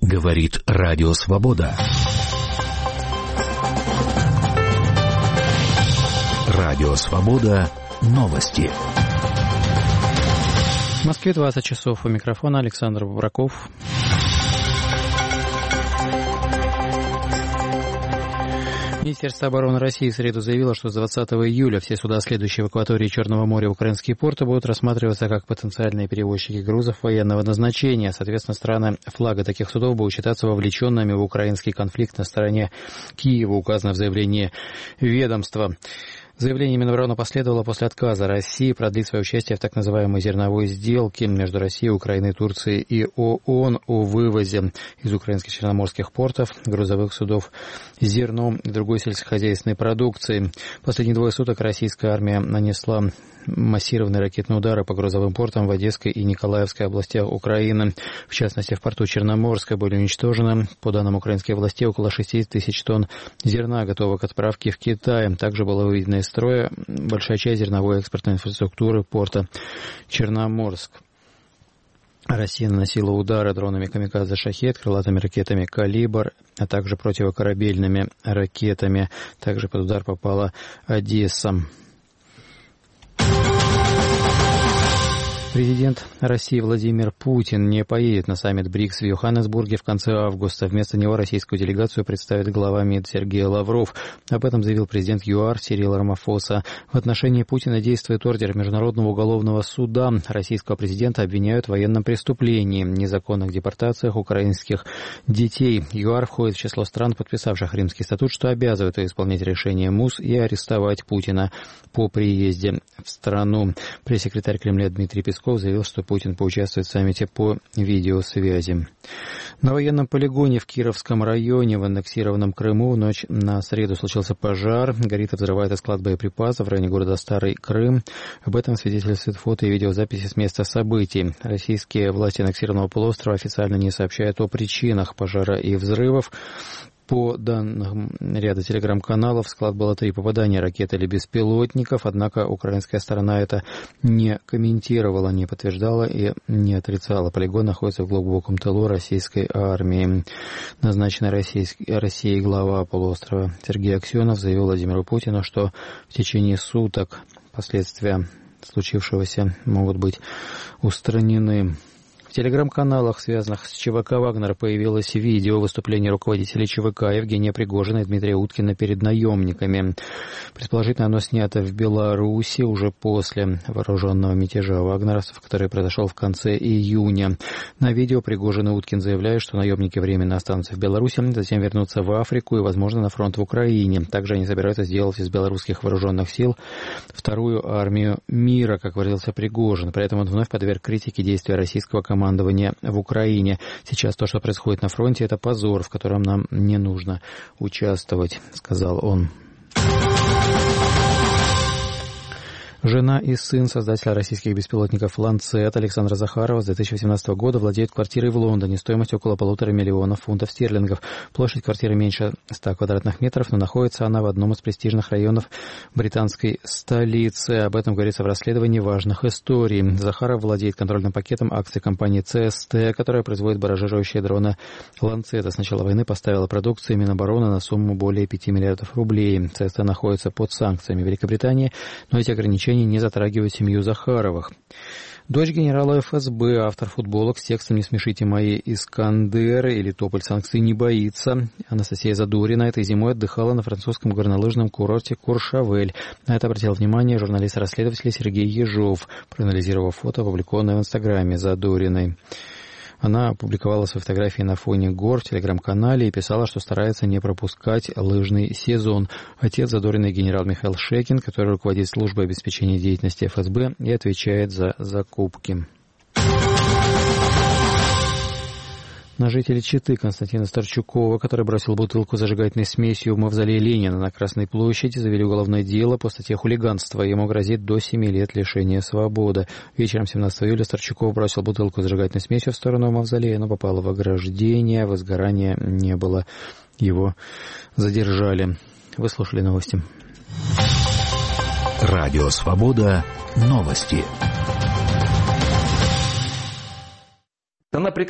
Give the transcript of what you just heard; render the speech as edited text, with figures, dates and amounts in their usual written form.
Говорит Радио Свобода. Радио Свобода. Новости. В Москве 20 часов. У микрофона Александр Бобраков. Министерство обороны России в среду заявило, что с 20 июля все суда, следующие в акватории Черного моря в украинские порты, будут рассматриваться как потенциальные перевозчики грузов военного назначения. Соответственно, страны флага таких судов будут считаться вовлеченными в украинский конфликт на стороне Киева, указано в заявлении ведомства. Заявление Минобороны последовало после отказа России продлить свое участие в так называемой зерновой сделке между Россией, Украиной, Турцией и ООН о вывозе из украинских черноморских портов грузовых судов с зерном и другой сельскохозяйственной продукции. Последние двое суток российская армия нанесла массированные ракетные удары по грузовым портам в Одесской и Николаевской областях Украины. В частности, в порту Черноморска были уничтожены, по данным украинских властей, около 6 тысяч тонн зерна, готового к отправке в Китай. Также была выведена из строя большая часть зерновой экспортной инфраструктуры порта Черноморск. Россия наносила удары дронами «Камикадзе Шахед», крылатыми ракетами «Калибр», а также противокорабельными ракетами. Также под удар попала Одесса. Президент России Владимир Путин не поедет на саммит БРИКС в Йоханнесбурге в конце августа. Вместо него российскую делегацию представит глава МИД Сергей Лавров. Об этом заявил президент ЮАР Сирил Рамафоса. В отношении Путина действует ордер Международного уголовного суда. Российского президента обвиняют в военном преступлении, незаконных депортациях украинских детей. ЮАР входит в число стран, подписавших Римский статут, что обязывает исполнять решение МУС и арестовать Путина по приезде в страну. Пресс-секретарь Кремля Дмитрий Песков заявил, что Путин поучаствует в саммите по видеосвязи. На военном полигоне в Кировском районе в аннексированном Крыму в ночь на среду случился пожар. Горит и взрывается склад боеприпасов в районе города Старый Крым. Об этом свидетельствуют фото и видеозаписи с места событий. Российские власти аннексированного полуострова официально не сообщают о причинах пожара и взрывов. По данным ряда телеграм-каналов, в склад было 3 попадания ракет или беспилотников, однако украинская сторона это не комментировала, не подтверждала и не отрицала. Полигон находится в глубоком тылу российской армии. Назначенный Россией глава полуострова Сергей Аксенов заявил Владимиру Путину, что в течение суток последствия случившегося могут быть устранены. В телеграм-каналах, связанных с ЧВК «Вагнер», появилось видео выступления руководителей ЧВК Евгения Пригожина и Дмитрия Уткина перед наемниками. Предположительно, оно снято в Беларуси уже после вооруженного мятежа вагнеровцев, который произошел в конце июня. На видео Пригожин и Уткин заявляют, что наемники временно останутся в Беларуси, затем вернутся в Африку и, возможно, на фронт в Украине. Также они собираются сделать из белорусских вооруженных сил вторую армию мира, как выразился Пригожин. При этом он вновь подверг критике действия российского командования в Украине. Сейчас то, что происходит на фронте, это позор, в котором нам не нужно участвовать, сказал он. Жена и сын создателя российских беспилотников «Ланцет» Александра Захарова с 2018 года владеют квартирой в Лондоне стоимостью около 1,5 миллиона фунтов стерлингов. Площадь квартиры меньше 100 квадратных метров, но находится она в одном из престижных районов британской столицы. Об этом говорится в расследовании важных историй. Захаров владеет контрольным пакетом акций компании ЦСТ, которая производит баражирующие дроны «Ланцет». С начала войны поставила продукцию Минобороны на сумму более 5 миллиардов рублей. ЦСТ находится под санкциями Великобритании, но эти ограничения не затрагивают семью Захаровых. Дочь генерала ФСБ, автор футболок с текстом «Не смешите мои Искандеры» или «Тополь санкций не боится». Анастасия Задорина этой зимой отдыхала на французском горнолыжном курорте Куршавель. На это обратил внимание журналист-расследователь Сергей Ежов, проанализировав фото, опубликованное в Инстаграме Задориной. Она опубликовала свои фотографии на фоне гор в телеграм-канале и писала, что старается не пропускать лыжный сезон. Отец Задориной генерал Михаил Шекин, который руководит службой обеспечения деятельности ФСБ и отвечает за закупки. На жителя Читы Константина Старчукова, который бросил бутылку с зажигательной смесью в мавзолей Ленина на Красной площади, завели уголовное дело по статье «Хулиганство». Ему грозит до 7 лет лишения свободы. Вечером 17 июля Старчуков бросил бутылку с зажигательной смесью в сторону мавзолея, но попало в ограждение, возгорания не было. Его задержали. Вы слушали новости. Радио «Свобода». Новости.